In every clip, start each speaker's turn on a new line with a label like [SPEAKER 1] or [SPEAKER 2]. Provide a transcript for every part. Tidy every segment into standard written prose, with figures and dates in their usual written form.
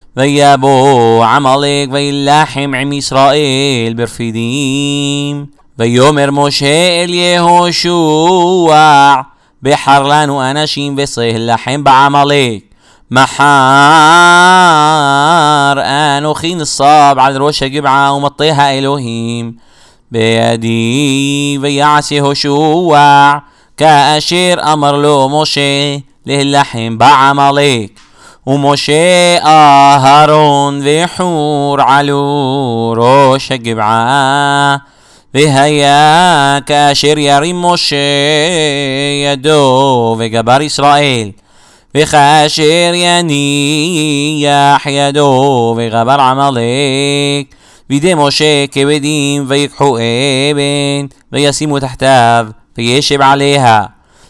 [SPEAKER 1] ויבוא עמלק וילחם עם ישראל ברפידים. ויאמר משה אל יהושע בחר לנו אנשים וצא לחם בעמלק. מחר אנוכי נסב על ראש הגבעה ומטה האלוהים בידי. ויעש יהושע כאשר אמר לו משה להילחם בעמלק. ומשה אהרון וחור עלו ראש הגבעה. והיה כאשר ירים משה ידו וגבר ישראל, וכאשר יניח ידו וגבר עמלק, וידי משה כבדים ויקחו אבן וישימו תחתיו וישב עליה.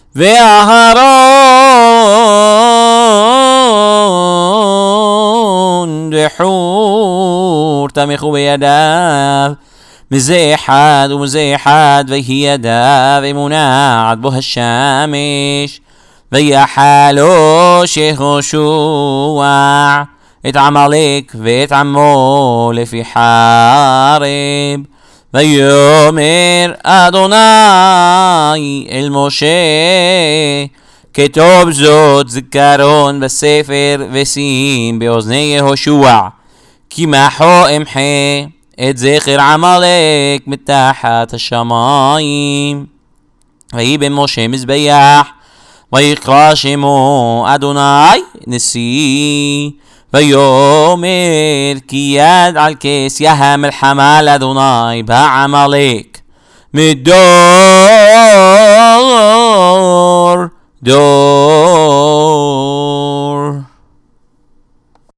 [SPEAKER 1] ואהרון וחור תמכו בידיו מזה אחד ומזה אחד, ויהי ידיו מונעת בו השמש. ויחלוש יהושע את עמלק ואת עמו לפי חרב. ויאמר אדוני אל משה, כתוב זאת זיכרון בספר ושים באוזני יהושע, כי מחו אמחה את זכר עמלק מתחת השמיים. ויהי במשה מזבח, ויקרא שמו אדוני נשיא. ויאמר כי יד על כס המלחמה לאדוני בעמלק מדור דור.